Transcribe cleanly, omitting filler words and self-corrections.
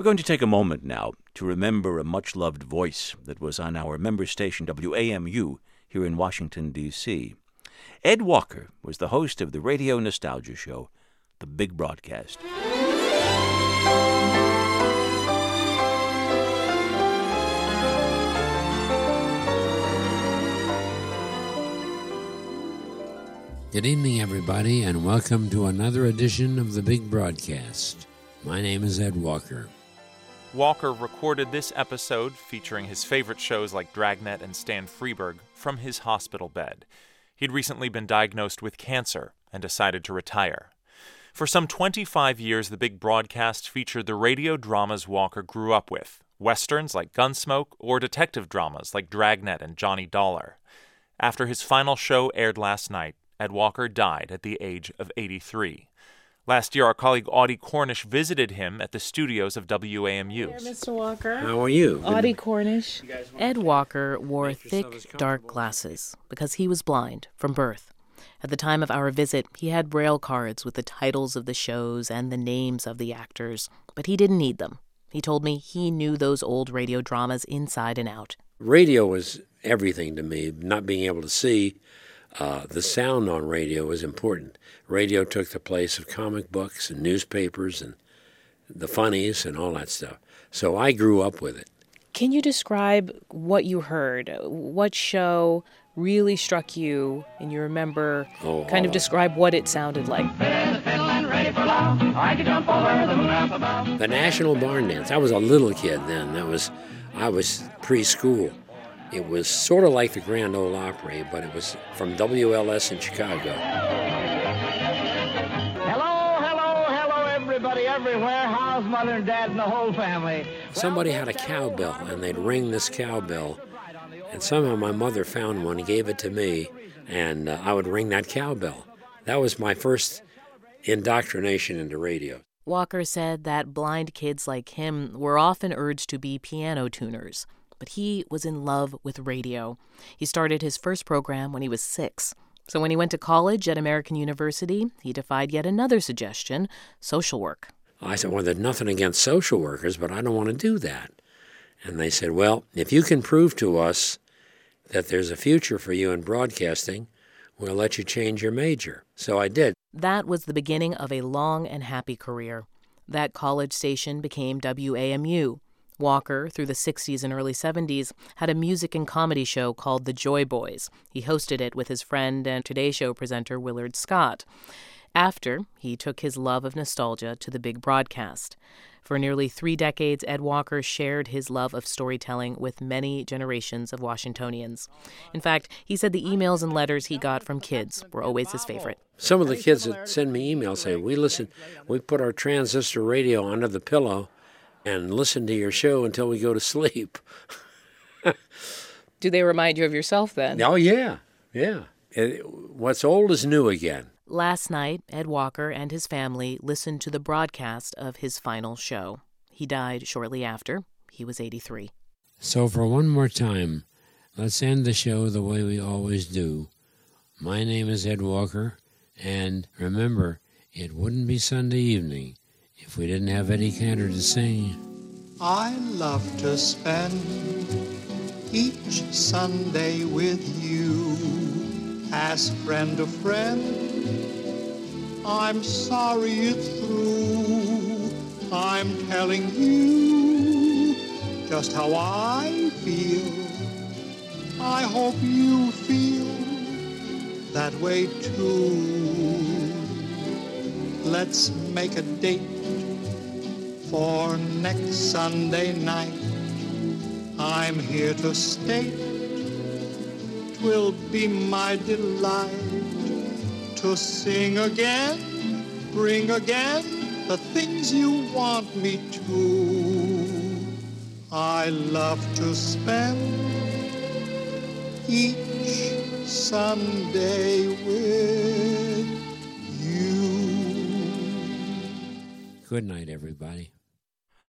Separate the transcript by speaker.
Speaker 1: We're going to take a moment now to remember a much-loved voice that was on our member station WAMU here in Washington, D.C. Ed Walker was the host of the radio nostalgia show, The Big Broadcast.
Speaker 2: Good evening, everybody, and welcome to another edition of The Big Broadcast. My name is Ed Walker.
Speaker 3: Walker recorded this episode, featuring his favorite shows like Dragnet and Stan Freberg, from his hospital bed. He'd recently been diagnosed with cancer and decided to retire. For some 25 years, The Big Broadcast featured the radio dramas Walker grew up with, westerns like Gunsmoke, or detective dramas like Dragnet and Johnny Dollar. After his final show aired last night, Ed Walker died at the age of 83. Last year, our colleague Audie Cornish visited him at the studios of WAMU.
Speaker 4: Hey there, Mr. Walker.
Speaker 2: How are you?
Speaker 4: Audie Cornish.
Speaker 5: Ed Walker wore thick, dark glasses because he was blind from birth. At the time of our visit, he had braille cards with the titles of the shows and the names of the actors, but he didn't need them. He told me he knew those old radio dramas inside and out.
Speaker 2: Radio was everything to me. Not being able to see, the sound on radio was important. Radio took the place of comic books and newspapers and the funnies and all that stuff. So I grew up with it.
Speaker 5: Can you describe what you heard? What show really struck you and you remember? Describe what it sounded like.
Speaker 2: The National Barn Dance. I was a little kid then. I was preschool. It was sort of like the Grand Ole Opry, but it was from WLS in Chicago.
Speaker 6: Hello, everybody everywhere. How's Mother and Dad and the whole family?
Speaker 2: Somebody had a cowbell, and they'd ring this cowbell, and somehow my mother found one and gave it to me, and I would ring that cowbell. That was my first indoctrination into radio.
Speaker 5: Walker said that blind kids like him were often urged to be piano tuners, but he was in love with radio. He started his first program when he was 6. So when he went to college at American University, he defied yet another suggestion, social work.
Speaker 2: I said, well, there's nothing against social workers, but I don't want to do that. And they said, well, if you can prove to us that there's a future for you in broadcasting, we'll let you change your major. So I did.
Speaker 5: That was the beginning of a long and happy career. That college station became WAMU. Walker, through the 60s and early 70s, had a music and comedy show called The Joy Boys. He hosted it with his friend and Today Show presenter Willard Scott. After, he took his love of nostalgia to the big broadcast. For nearly 3 decades, Ed Walker shared his love of storytelling with many generations of Washingtonians. In fact, he said the emails and letters he got from kids were always his favorite.
Speaker 2: Some of the kids that send me emails say, we put our transistor radio under the pillow and listen to your show until we go to sleep.
Speaker 5: Do they remind you of yourself then?
Speaker 2: Oh, yeah. What's old is new again.
Speaker 5: Last night, Ed Walker and his family listened to the broadcast of his final show. He died shortly after. He was 83.
Speaker 2: So for one more time, let's end the show the way we always do. My name is Ed Walker, and remember, it wouldn't be Sunday evening if we didn't have Eddie Cantor to sing.
Speaker 7: I love to spend each Sunday with you. Ask friend to friend, I'm sorry it's through. I'm telling you just how I feel. I hope you feel that way too. Let's make a date for next Sunday night. I'm here to state 'twill be my delight to sing again, bring again the things you want me to. I love to spend each Sunday with you.
Speaker 2: Good night, everybody.